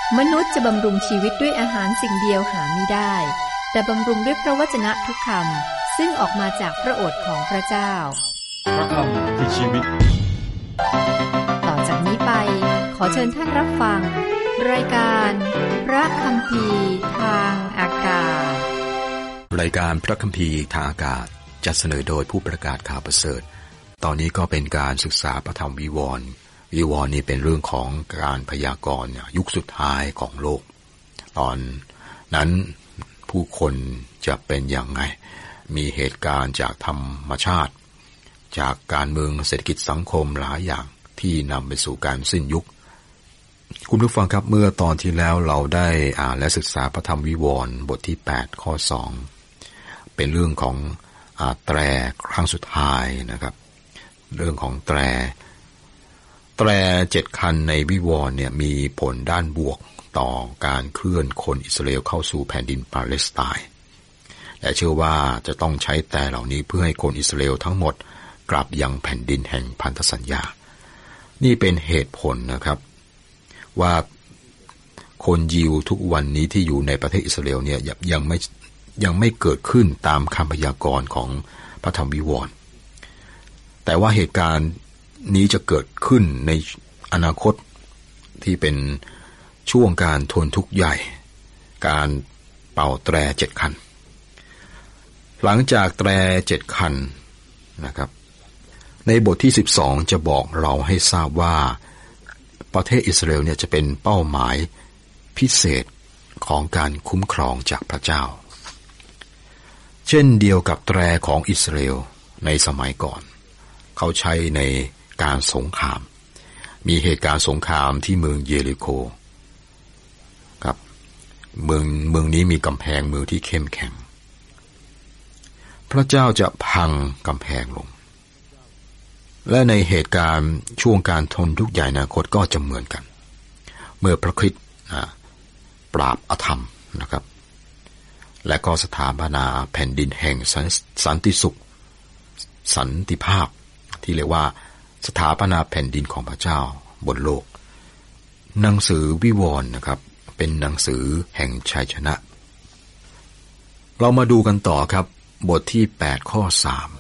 มนุษย์จะบำรุงชีวิตด้วยอาหารสิ่งเดียวหาไม่ได้แต่บำรุงด้วยพระวจนะทุกคำซึ่งออกมาจากพระโอษฐ์ของพระเจ้าพระคำคือชีวิตต่อจากนี้ไปขอเชิญท่านรับฟังรายการพระคัมภีร์ทางอากาศรายการพระคัมภีร์ทางอากาศจัดเสนอโดยผู้ประกาศข่าวประเสริฐตอนนี้ก็เป็นการศึกษาพระธรรมวิวรณ์นี่เป็นเรื่องของการพยากรณ์ยุคสุดท้ายของโลกตอนนั้นผู้คนจะเป็นอย่างไงมีเหตุการณ์จากธรรมชาติจากการเมืองเศรษฐกิจสังคมหลายอย่างที่นำไปสู่การสิ้นยุคคุณผู้ฟังครับเมื่อตอนที่แล้วเราได้อ่านและศึกษาพระธรรมวิวรณ์บทที่8ข้อ2เป็นเรื่องของแตรครั้งสุดท้ายนะครับเรื่องของแตร7คันในวิวรณ์เนี่ยมีผลด้านบวกต่อการเคลื่อนคนอิสราเอลเข้าสู่แผ่นดินปาเลสไตน์และเชื่อว่าจะต้องใช้แตรเหล่านี้เพื่อให้คนอิสราเอลทั้งหมดกลับยังแผ่นดินแห่งพันธสัญญานี่เป็นเหตุผลนะครับว่าคนยิวทุกวันนี้ที่อยู่ในประเทศอิสราเอลเนี่ยยังไม่เกิดขึ้นตามคำพยากรณ์ของพระธรรมวิวรณ์แต่ว่าเหตุการณ์นี้จะเกิดขึ้นในอนาคตที่เป็นช่วงการทนทุกข์ใหญ่การเป่าแตร7คันหลังจากแตร7คันนะครับในบทที่12จะบอกเราให้ทราบว่าประเทศอิสราเอลเนี่ยจะเป็นเป้าหมายพิเศษของการคุ้มครองจากพระเจ้าเช่นเดียวกับแตรของอิสราเอลในสมัยก่อนเขาใช้ในการสงครามมีเหตุการณ์สงครามที่เมืองเยริโคครับเมืองนี้มีกำแพงเมืองที่เข้มแข็งพระเจ้าจะพังกำแพงลงและในเหตุการณ์ช่วงการทนทุกข์ใหญ่อนาคตก็จะเหมือนกันเมื่อพระคริสต์ปราบอธรรมนะครับและก็สถาปนาแผ่นดินแห่งสันติสุขสันติภาพที่เรียกว่าสถาปนาแผ่นดินของพระเจ้าบนโลกหนังสือวิวรณ์นะครับเป็นหนังสือแห่งชัยชนะเรามาดูกันต่อครับบทที่8ข้อ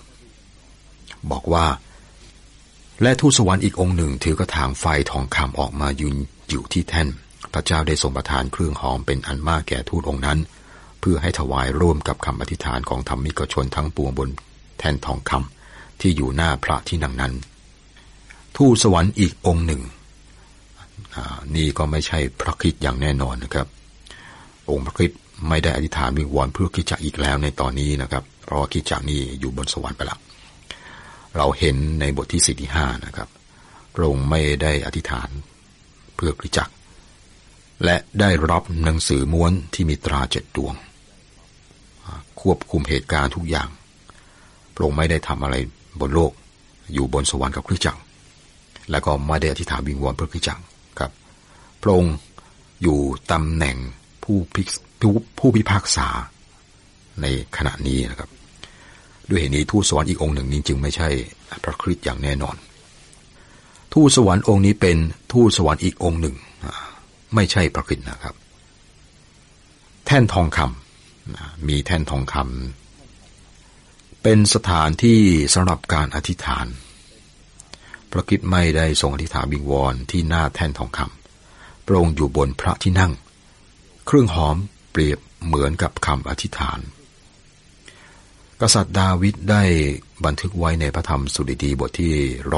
3บอกว่าและทูตสวรรค์อีกองค์หนึ่งถือกระถางไฟทองคำออกมายืนอยู่ที่แท่นพระเจ้าได้ทรงประทานเครื่องหอมเป็นอันมากแก่ทูตองค์นั้นเพื่อให้ถวายร่วมกับคำอธิษฐานของธรรมิกชนทั้งปวงบนแท่นทองคำที่อยู่หน้าพระที่นั่งนั้นทูตสวรรค์อีกองค์หนึ่งนี่ก็ไม่ใช่พระคริสต์อย่างแน่นอนนะครับองค์พระคริสต์ไม่ได้อธิษฐานวิงวอนเพื่อคริสตจักรอีกแล้วในตอนนี้นะครับเพราะว่าคริสตจักรนี่อยู่บนสวรรค์ไปแล้วเราเห็นในบทที่4ที่5นะครับพระองค์ไม่ได้อธิษฐานเพื่อคริสตจักรและได้รับหนังสือม้วนที่มีตรา7ดวงควบคุมเหตุการณ์ทุกอย่างพระองค์ไม่ได้ทำอะไรบนโลกอยู่บนสวรรค์กับคริสตจักรแล้วก็ไม่ได้อธิษฐานวิงวอนเพื่อคริสตจักรครับพระองค์อยู่ตำแหน่งผู้พิพากษาในขณะนี้นะครับด้วยเหตุนี้ทูตสวรรค์อีกองค์หนึ่งนี้จึงไม่ใช่พระคริสต์อย่างแน่นอนทูตสวรรค์องค์นี้เป็นทูตสวรรค์อีกองค์หนึ่งไม่ใช่พระคริสต์นะครับแท่นทองคำมีแท่นทองคำเป็นสถานที่สำหรับการอธิษฐานพระคริสต์ไม่ได้ทรงอธิษฐานวิงวอนที่หน้าแท่นทองคำพระองค์อยู่บนพระที่นั่งเครื่องหอมเปรียบเหมือนกับคำอธิษฐานกษัตริย์ดาวิดได้บันทึกไว้ในพระธรรมสดุดีบทที่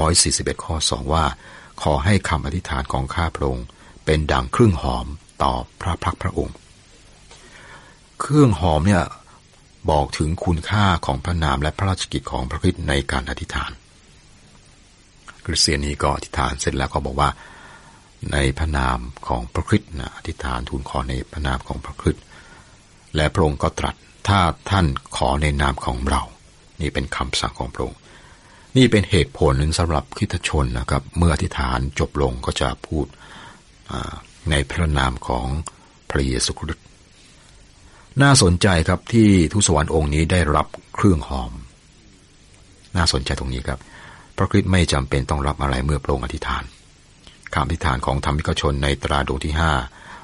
141ข้อ2ว่าขอให้คำอธิษฐานของข้าพระองค์เป็นดังเครื่องหอมต่อพระพักพระองค์เครื่องหอมเนี่ยบอกถึงคุณค่าของพระนามและพระราชกิจของพระคริสต์ในการอธิษฐานคริสเตียนนี่ก็อธิษฐานเสร็จแล้วก็บอกว่าในพระนามของพระคริสต์อธิษฐานทูลขอในพระนามของพระคริสต์และพระองค์ก็ตรัสถ้าท่านขอในนามของเรานี่เป็นคำสั่งของพระองค์นี่เป็นเหตุผลสำหรับคริสตชนนะครับเมื่ออธิษฐานจบลงก็จะพูดในพระนามของพระเยซูคริสต์น่าสนใจครับที่ทูตสวรรค์องค์นี้ได้รับเครื่องหอมน่าสนใจตรงนี้ครับพระคริสต์ไม่จำเป็นต้องรับอะไรเมื่อพระองค์อธิษฐานคำอธิษฐานของธรรมิกชนในตราดวงที่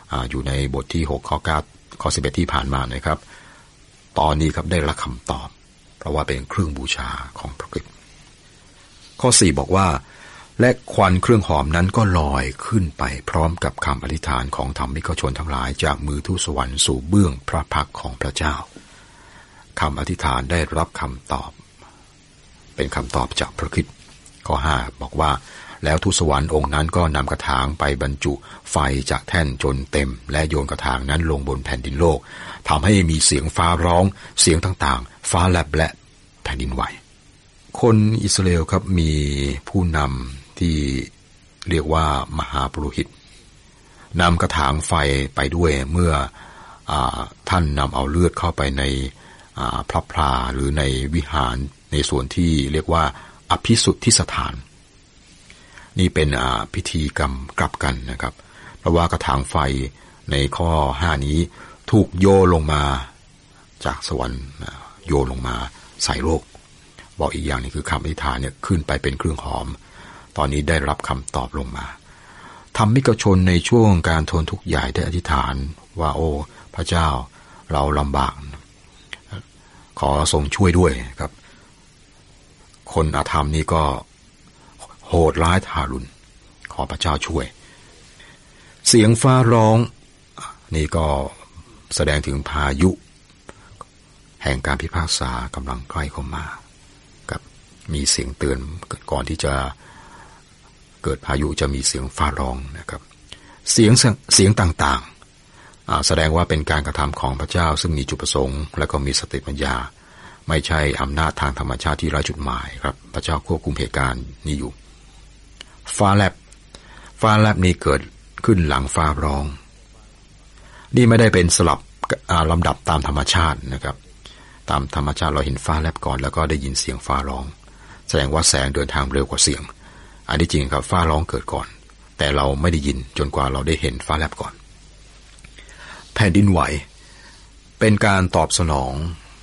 อยู่ในบทที่6ข้อ9ข้อ11ที่ผ่านมานะครับตอนนี้ครับได้รับคำตอบเพราะว่าเป็นเครื่องบูชาของพระคริสต์ข้อ4บอกว่าและควันเครื่องหอมนั้นก็ลอยขึ้นไปพร้อมกับคำอธิษฐานของธรรมิกชนทั้งหลายจากมือทูตสวรรค์สู่เบื้องพระพักตร์ของพระเจ้าคำอธิษฐานได้รับคำตอบเป็นคำตอบจากพระคริสต์ข้อ5บอกว่าแล้วทูตสวรรค์องค์นั้นก็นำกระถางไปบรรจุไฟจากแท่นจนเต็มและโยนกระถางนั้นลงบนแผ่นดินโลกทำให้มีเสียงฟ้าร้องเสียงต่างๆฟ้าแลบและแผ่นดินไหวคนอิสราเอลครับมีผู้นำที่เรียกว่ามหาปุโรหิตนำกระถางไฟไปด้วยเมื่อท่านนำเอาเลือดเข้าไปในพระพลาหรือในวิหารในส่วนที่เรียกว่าอภิสุทธิสถานนี่เป็นพิธีกรรมกลับกันนะครับเพราะว่ากระถางไฟในข้อ5นี้ถูกโยนลงมาจากสวรรค์โยนลงมาใส่โลกบอกอีกอย่างนึงคือคำอธิษฐานเนี่ยขึ้นไปเป็นเครื่องหอมตอนนี้ได้รับคำตอบลงมาธรรมิกชนในช่วงการทนทุกข์ใหญ่ได้อธิษฐานว่าโอ้พระเจ้าเราลำบากขอทรงช่วยด้วยครับคนอธรรมนี่ก็โหดร้ายทารุณขอพระเจ้าช่วยเสียงฟ้าร้องนี่ก็แสดงถึงพายุแห่งการพิพากษากำลังใกล้เข้ามากับมีเสียงเตือนก่อนที่จะเกิดพายุจะมีเสียงฟ้าร้องนะครับเสียงต่างๆแสดงว่าเป็นการกระทำของพระเจ้าซึ่งมีจุดประสงค์และก็มีสติปัญญาไม่ใช่อำนาจทางธรรมชาติที่ไร้จุดหมายครับพระเจ้าควบคุมเหตุการณ์นี้อยู่ฟ้าแลบนี้เกิดขึ้นหลังฟ้าร้องนี่ไม่ได้เป็นสลับลำดับตามธรรมชาตินะครับตามธรรมชาติเราเห็นฟ้าแลบก่อนแล้วก็ได้ยินเสียงฟ้าร้องแสดงว่าแสงเดินทางเร็วกว่าเสียงอันที่จริงครับฟ้าร้องเกิดก่อนแต่เราไม่ได้ยินจนกว่าเราได้เห็นฟ้าแลบก่อนแผ่นดินไหวเป็นการตอบสนอง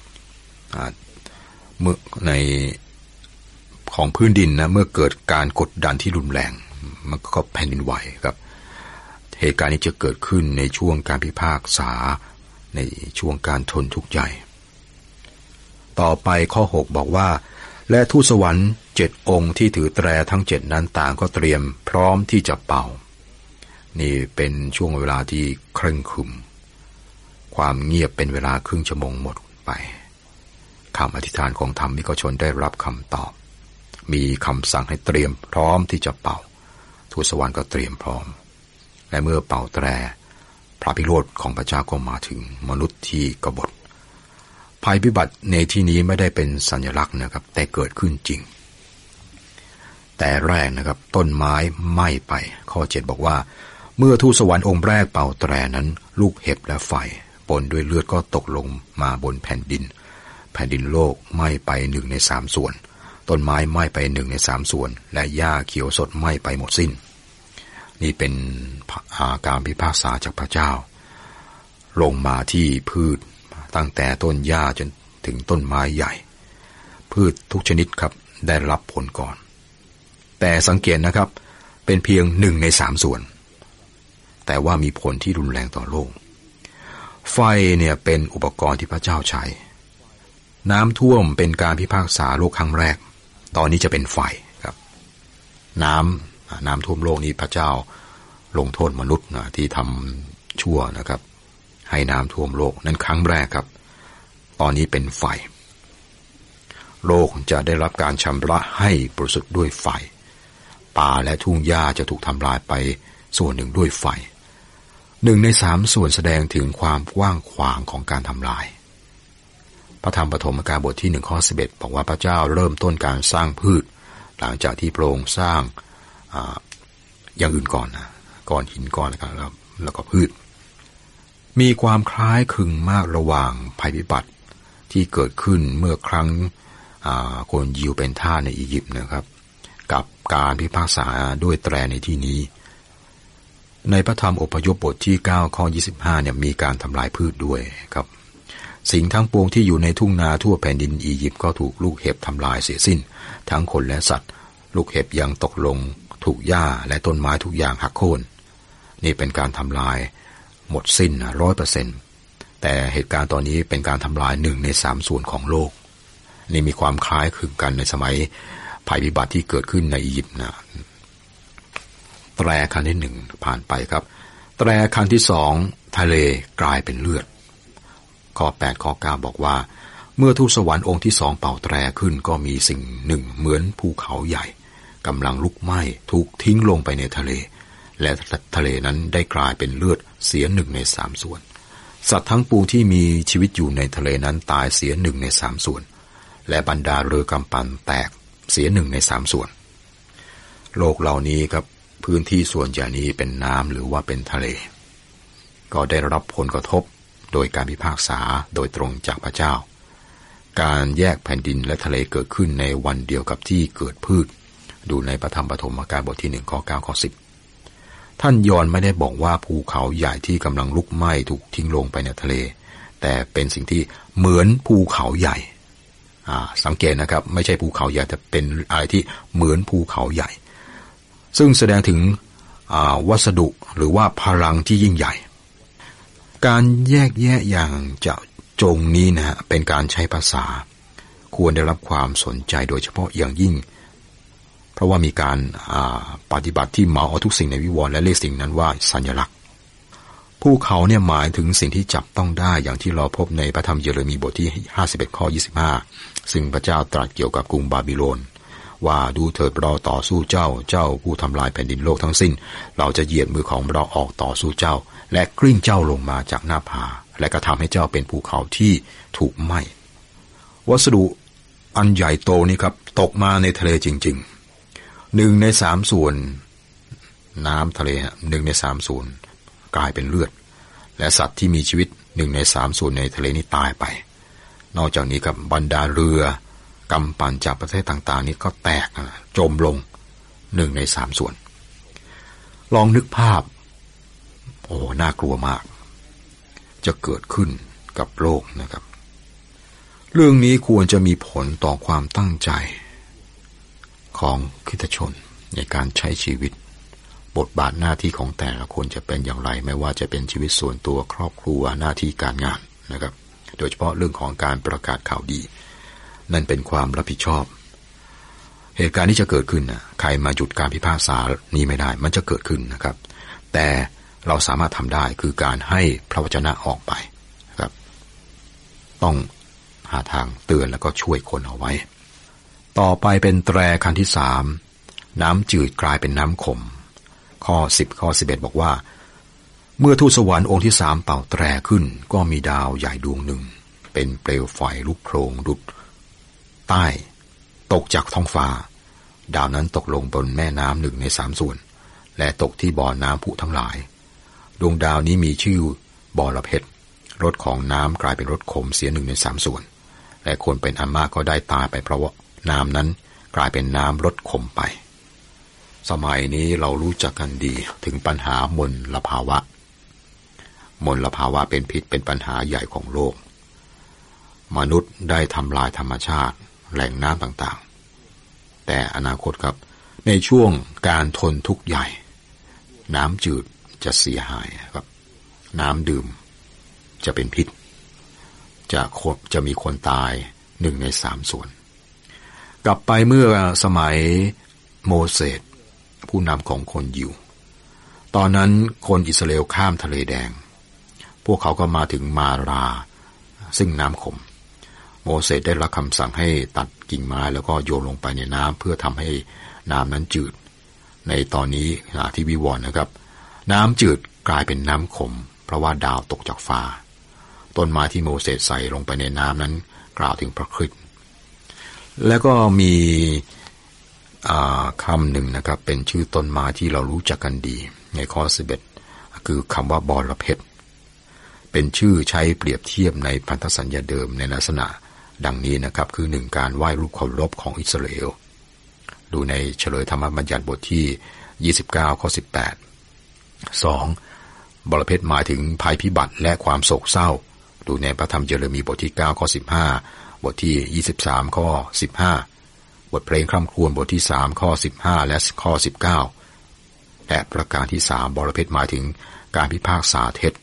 ในของพื้นดินนะเมื่อเกิดการกดดันที่รุนแรงมันก็แผ่นดินไหวครับเหตุการณ์นี้จะเกิดขึ้นในช่วงการพิพากษาในช่วงการทนทุกข์ใหญ่ต่อไปข้อ6บอกว่าและทูตสวรรค์7องค์ที่ถือแตรทั้ง7นั้นต่างก็เตรียมพร้อมที่จะเป่านี่เป็นช่วงเวลาที่เคร่งครึมความเงียบเป็นเวลาครึ่งชั่วโมงหมดไปคำอธิษฐานของธรรมิกชนได้รับคำตอบมีคำสั่งให้เตรียมพร้อมที่จะเป่าทูตสวรรค์ก็เตรียมพร้อมและเมื่อเป่าแตรพระพิโรธของพระเจ้าก็มาถึงมนุษย์ที่กบฏภัยพิบัติในที่นี้ไม่ได้เป็นสัญลักษณ์นะครับแต่เกิดขึ้นจริงแต่แรกนะครับต้นไม้ไหม้ไปข้อ7บอกว่าเมื่อทูตสวรรค์องค์แรกเป่าแตรนั้นลูกเห็บและไฟปนด้วยเลือดก็ตกลงมาบนแผ่นดินโลกไหม้ไป1 ใน 3ส่วนต้นไม้ไหม้ไป1 ใน 3ส่วนและหญ้าเขียวสดไหม้ไปหมดสิ้นนี่เป็นการพิพากษาจากพระเจ้าลงมาที่พืชตั้งแต่ต้นหญ้าจนถึงต้นไม้ใหญ่พืชทุกชนิดครับได้รับผลก่อนแต่สังเกตนะครับเป็นเพียง1 ใน 3ส่วนแต่ว่ามีผลที่รุนแรงต่อโลกไฟเนี่ยเป็นอุปกรณ์ที่พระเจ้าใช้น้ำท่วมเป็นการพิพากษาโลกครั้งแรกตอนนี้จะเป็นไฟครับน้ำท่วมโลกนี้พระเจ้าลงโทษมนุษย์นะที่ทำชั่วนะครับให้น้ำท่วมโลกนั้นครั้งแรกครับตอนนี้เป็นไฟโลกจะได้รับการชำระให้บริสุทธิ์ด้วยไฟป่าและทุ่งหญ้าจะถูกทำลายไปส่วนหนึ่งด้วยไฟ1 ใน 3ส่วนแสดงถึงความกว้างขวางของการทำลายพระธรรมปฐมกาลบทที่1ข้อ11บอกว่าพระเจ้าเริ่มต้นการสร้างพืชหลังจากที่พระองค์สร้างอย่างอื่นก่อนนะก้อนหินก้อนนะครับแล้วก็พืชมีความคล้ายคลึงมากระหว่างภัยพิบัติที่เกิดขึ้นเมื่อครั้งคนยิวเป็นทาสในอียิปต์นะครับกับการพิพากษาด้วยแตรในที่นี้ในพระธรรมอพยพบทที่9ข้อ25เนี่ยมีการทำลายพืชด้วยครับสิ่งทั้งปวงที่อยู่ในทุ่งนาทั่วแผ่นดินอียิปต์ก็ถูกลูกเห็บทำลายเสียสิ้นทั้งคนและสัตว์ลูกเห็บยังตกลงถูกหญ้าและต้นไม้ทุกอย่างหักโค่นนี่เป็นการทำลายหมดสิ้น 100%แต่เหตุการณ์ตอนนี้เป็นการทำลาย1 ใน 3 ส่วนของโลกนี่มีความคล้ายคลึงกันในสมัยภัยพิบัติที่เกิดขึ้นในอียิปต์นะแตรคันที่1ผ่านไปครับแตรคันที่2ทะเลกลายเป็นเลือดข้อ8ข้อ9บอกว่าเมื่อทูตสวรรค์องค์ที่2เป่าแตรขึ้นก็มีสิ่งหนึ่งเหมือนภูเขาใหญ่กำลังลุกไหม้ถูกทิ้งลงไปในทะเลและทะเลนั้นได้กลายเป็นเลือดเสีย1 ใน 3 ส่วนสัตว์ทั้งปวงที่มีชีวิตอยู่ในทะเลนั้นตายเสีย1 ใน 3 ส่วนและบรรดาเรือกำปั่นแตกเสีย1 ใน 3 ส่วนโลกเหล่านี้ครับพื้นที่ส่วนใหญ่นี้เป็นน้ำหรือว่าเป็นทะเลก็ได้รับผลกระทบโดยการพิพากษาโดยตรงจากพระเจ้าการแยกแผ่นดินและทะเลเกิดขึ้นในวันเดียวกับที่เกิดพืชดูในพระธรรมปฐมกาลบทที่1ข้อ9ข้อ10ท่านยอห์นไม่ได้บอกว่าภูเขาใหญ่ที่กำลังลุกไหม้ถูกทิ้งลงไปในทะเลแต่เป็นสิ่งที่เหมือนภูเขาใหญ่สังเกตนะครับไม่ใช่ภูเขาใหญ่แต่เป็นอะไรที่เหมือนภูเขาใหญ่ซึ่งแสดงถึงวัสดุหรือว่าพลังที่ยิ่งใหญ่การแยกแยะอย่างจะจงนี้นะฮะเป็นการใช้ภาษาควรได้รับความสนใจโดยเฉพาะอย่างยิ่งเพราะว่ามีการปฏิบัติที่เหมาเอาทุกสิ่งในวิวรณ์และเรียกสิ่งนั้นว่าสัญลักษณ์ภูเขาเนี่ยหมายถึงสิ่งที่จับต้องได้อย่างที่เราพบในพระธรรมเยเรมีบทที่51ข้อ25ซึ่งพระเจ้าตรัสเกี่ยวกับกรุงบาบิโลนว่าดูเถิดเราต่อสู้เจ้าผู้ทำลายแผ่นดินโลกทั้งสิ้นเราจะเหยียดมือของเราออกต่อสู้เจ้าและกลิ้งเจ้าลงมาจากหน้าผาและก็ทำให้เจ้าเป็นภูเขาที่ถูกไหม้วัสดุอันใหญ่โตนี้ครับตกมาในทะเลจริงๆ1 ใน 3 ส่วนน้ำทะเล1 ใน 3 ส่วนกลายเป็นเลือดและสัตว์ที่มีชีวิต1 ใน 3 ส่วนในทะเลนี้ตายไปนอกจากนี้กับบรรดาเรือกำปั่นจากประเทศต่างๆนี้ก็แตกจมลง1 ใน 3 ส่วนลองนึกภาพน่ากลัวมากจะเกิดขึ้นกับโลกนะครับเรื่องนี้ควรจะมีผลต่อความตั้งใจของคริสตชนในการใช้ชีวิตบทบาทหน้าที่ของแต่ละคนจะเป็นอย่างไรไม่ว่าจะเป็นชีวิตส่วนตัวครอบครัวหน้าที่การงานนะครับโดยเฉพาะเรื่องของการประกาศข่าวดีนั่นเป็นความรับผิดชอบเหตุการณ์ที่จะเกิดขึ้นใครมาหยุดการพิพากษานี้ไม่ได้มันจะเกิดขึ้นนะครับแต่เราสามารถทำได้คือการให้พระวจนะออกไปนะครับต้องหาทางเตือนแล้วก็ช่วยคนเอาไว้ต่อไปเป็นแตรคันที่3น้ำจืดกลายเป็นน้ำขมข้อ10ข้อ11บอกว่าเมื่อทูตสวรรค์องค์ที่3เป่าแตรขึ้นก็มีดาวใหญ่ดวงหนึ่งเป็นเปลวไฟลุกโผล่ดุจใต้ตกจากท้องฟ้าดาวนั้นตกลงบนแม่น้ำ1 ใน 3 ส่วนและตกที่บ่อน้ำผุทั้งหลายดวงดาวนี้มีชื่อบอระเพ็ดรสของน้ำกลายเป็นรสขมเสีย1 ใน 3 ส่วนและคนเป็นอันมากก็ได้ตายไปเพราะว่าน้ำนั้นกลายเป็นน้ำรสขมไปสมัยนี้เรารู้จักกันดีถึงปัญหามลภาวะเป็นพิษเป็นปัญหาใหญ่ของโลกมนุษย์ได้ทำลายธรรมชาติแหล่งน้ำต่างๆแต่อนาคตครับในช่วงการทนทุกข์ใหญ่น้ำจืดจะเสียหายครับน้ำดื่มจะเป็นพิษจะมีคนตาย1 ใน 3 ส่วนกลับไปเมื่อสมัยโมเสสผู้นำของคนยิวตอนนั้นคนอิสราเอลข้ามทะเลแดงพวกเขาก็มาถึงมาราซึ่งน้ำขมโมเสสได้รับคำสั่งให้ตัดกิ่งไม้แล้วก็โยนลงไปในน้ำเพื่อทำให้น้ำนั้นจืดในตอนนี้ที่วิวรณ์นะครับน้ำจืดกลายเป็นน้ำขมเพราะว่าดาวตกจากฟ้าต้นไม้ที่โมเสสใส่ลงไปในน้ำนั้นกล่าวถึงพระคริสต์แล้วก็มีคำหนึ่งนะครับเป็นชื่อต้นไม้ที่เรารู้จักกันดีในข้อ11คือคำว่าบอระเพ็ดเป็นชื่อใช้เปรียบเทียบในพันธสัญญาเดิมในลักษณะดังนี้นะครับคือ1การไหว้รูปเคารพของอิสราเอลดูในเฉลยธรรมบัญญัติบทที่29ข้อ18 2บอระเพ็ดหมายถึงภัยพิบัติและความโศกเศร้าดูในพระธรรมเยเรมีบทที่9ข้อ15บทที่23ข้อ15บทเพลงคร่ำครวญบทที่3ข้อ15และข้อ19และประการที่3บอระเพ็ดหมายถึงการพิพากษาเท็จ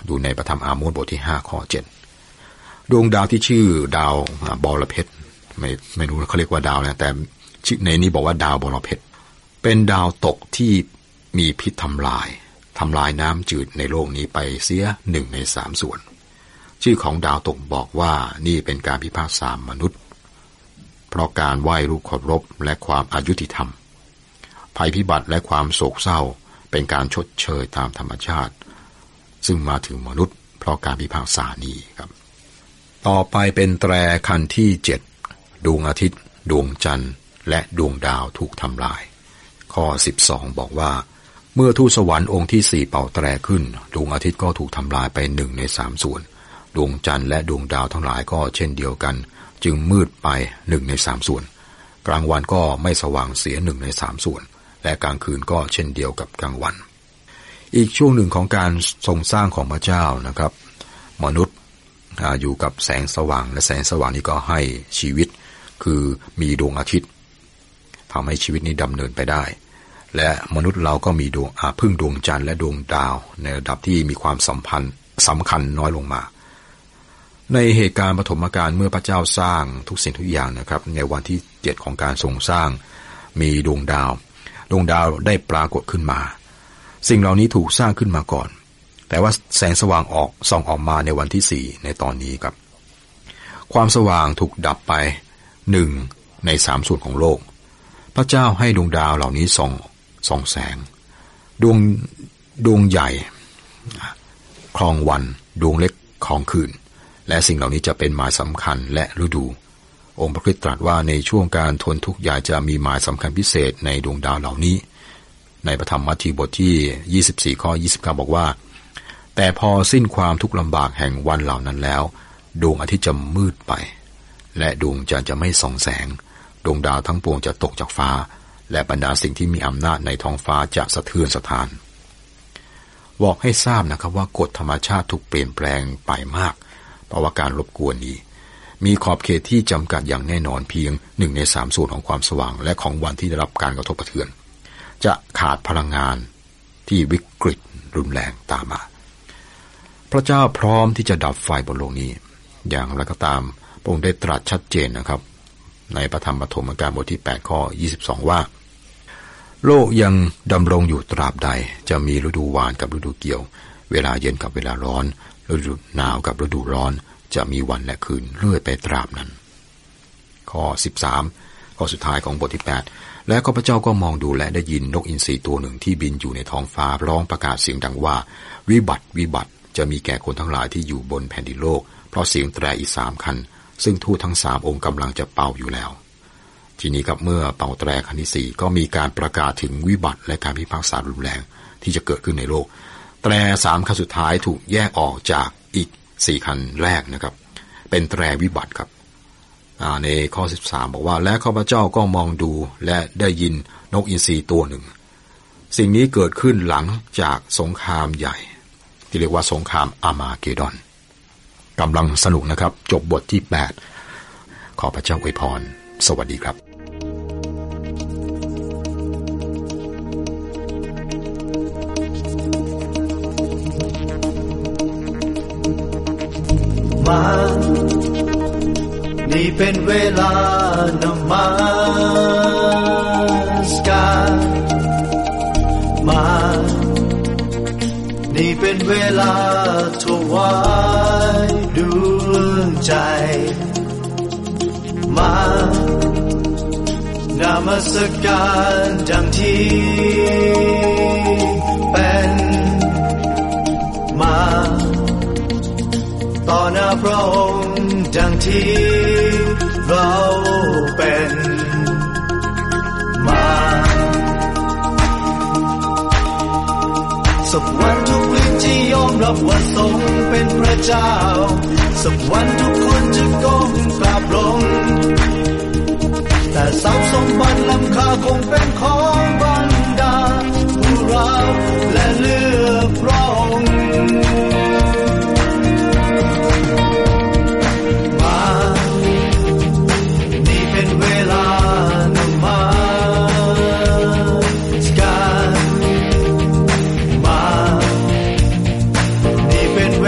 อยู่ในพระธรรมอาโมสบทที่5ข้อ7ดวงดาวที่ชื่อดาวบรเพชรไม่รู้เขาเรียกว่าดาวนะแต่ในนี้บอกว่าดาวบรเพชรเป็นดาวตกที่มีพิษทำลายน้ำจืดในโลกนี้ไปเสีย1 ใน 3 ส่วนชื่อของดาวตกบอกว่านี่เป็นการพิพากษามนุษย์เพราะการไหว้รูปเคารพและความอายุติธรรมภัยพิบัติและความโศกเศร้าเป็นการชดเชยตามธรรมชาติซึ่งมาถึงมนุษย์เพราะการพิพากษานี้ครับต่อไปเป็นแตรคันที่7ดวงอาทิตย์ดวงจันทร์และดวงดาวถูกทำลายข้อ12บอกว่าเมื่อทูตสวรรค์องค์ที่4เป่าแตรขึ้นดวงอาทิตย์ก็ถูกทำลายไป1 ใน 3 ส่วนดวงจันทร์และดวงดาวทั้งหลายก็เช่นเดียวกันจึงมืดไป1 ใน 3 ส่วนกลางวันก็ไม่สว่างเสีย1 ใน 3 ส่วนและกลางคืนก็เช่นเดียวกับกลางวันอีกช่วงหนึ่งของการทรงสร้างของพระเจ้านะครับมนุษย์อยู่กับแสงสว่างและแสงสว่างนี้ก็ให้ชีวิตคือมีดวงอาทิตย์ทำให้ชีวิตนี้ดำเนินไปได้และมนุษย์เราก็มีพึ่งดวงจันทร์และดวงดาวในระดับที่มีความสำคัญน้อยลงมาในเหตุการณ์ปฐมกาลเมื่อพระเจ้าสร้างทุกสิ่งทุกอย่างนะครับในวันที่7ของการทรงสร้างมีดวงดาวได้ปรากฏขึ้นมาสิ่งเหล่านี้ถูกสร้างขึ้นมาก่อนแต่ว่าแสงสว่างส่องออกมาในวันที่4ในตอนนี้ครับความสว่างถูกดับไป1 ใน 3 ส่วนของโลกพระเจ้าให้ดวงดาวเหล่านี้ส่องแสงดวงใหญ่ครองวันดวงเล็กครองคืนและสิ่งเหล่านี้จะเป็นหมายสำคัญและฤดูองค์พระคริสต์ตรัสว่าในช่วงการทนทุกข์ใหญ่จะมีหมายสำคัญพิเศษในดวงดาวเหล่านี้ในพระธรรมมัทธิวบทที่24ข้อ29บอกว่าแต่พอสิ้นความทุกข์ลำบากแห่งวันเหล่านั้นแล้วดวงอาทิตย์จะมืดไปและดวงจันทร์จะไม่ส่องแสงดวงดาวทั้งปวงจะตกจากฟ้าและบรรดาสิ่งที่มีอำนาจในท้องฟ้าจะสะเทือนสะท้านบอกให้ทราบนะครับว่ากฎธรรมชาติถูกเปลี่ยนแปลงไปมากเพราะว่าการรบกวนนี้มีขอบเขตที่จำกัดอย่างแน่นอนเพียง1 ใน 3 ส่วนของความสว่างและของวันที่ได้รับการกระทบกระเทือนจะขาดพลังงานที่วิกฤตรุนแรงตามมาพระเจ้าพร้อมที่จะดับไฟบนโลกนี้อย่างไรก็ตามพระองค์ได้ตรัสชัดเจนนะครับในพระธรรมปฐมกาลบทที่8ข้อ22ว่าโลกยังดำรงอยู่ตราบใดจะมีฤดูหวานกับฤดูเกี่ยวเวลาเย็นกับเวลาร้อนฤดูหนาวกับฤดูร้อนจะมีวันและคืนเรื่อยไปตราบนั้นข้อ13ข้อสุดท้ายของบทที่8และข้าพเจ้าก็มองดูและได้ยินนกอินทรีตัวหนึ่งที่บินอยู่ในท้องฟ้าร้องประกาศเสียงดังว่าวิบัติจะมีแก่คนทั้งหลายที่อยู่บนแผ่นดินโลกเพราะเสียงแตรอีก3 คันซึ่งทูตทั้ง3 องค์กำลังจะเป่าอยู่แล้วทีนี้ครับเมื่อเป่าแตรคันที่4ก็มีการประกาศถึงวิบัติและการพิพากษารุนแรงที่จะเกิดขึ้นในโลกแตร3 คันสุดท้ายถูกแยกออกจากอีก4 คันแรกนะครับเป็นแตรวิบัติครับในข้อ13บอกว่าและข้าพเจ้าก็มองดูและได้ยินนกอินทรีตัวหนึ่งสิ่งนี้เกิดขึ้นหลังจากสงครามใหญ่ที่เรียกว่าสงครามอาร์มาเกดอนกำลังสนุกนะครับจบบทที่8ขอพระเจ้าอวยพรสวัสดีครับมานี่เป็นเวลานมัสการมานี่เป็นเวลาถวายดวงใจมานมัสการดังที่เป็นมาต่อหน้าพระองค์ดังที่เราเป็นมาสักวันทุกลิ้นที่ยอมรับว่าทรงเป็นพระเจ้าสักวันทุกคนจะก้มกราบลงแต่ทรัพย์สมบัติล้ำค่าคงเป็นของบรรดาผู้รับและเลือกพระองค์เ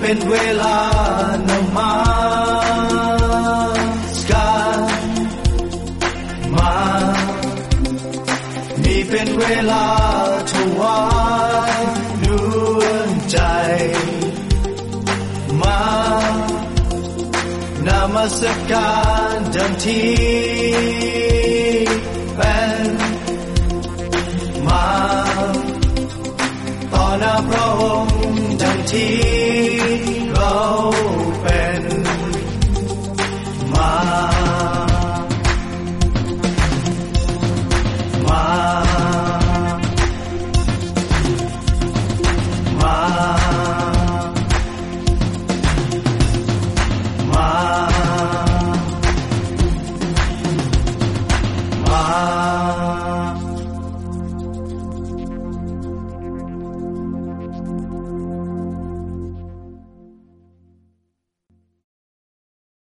เป็นเวลานมัสการมานี่เป็นเวลาถวายดวงใจมานมัสการดังที่เป็นมาต่อหน้าพระองค์ดังที่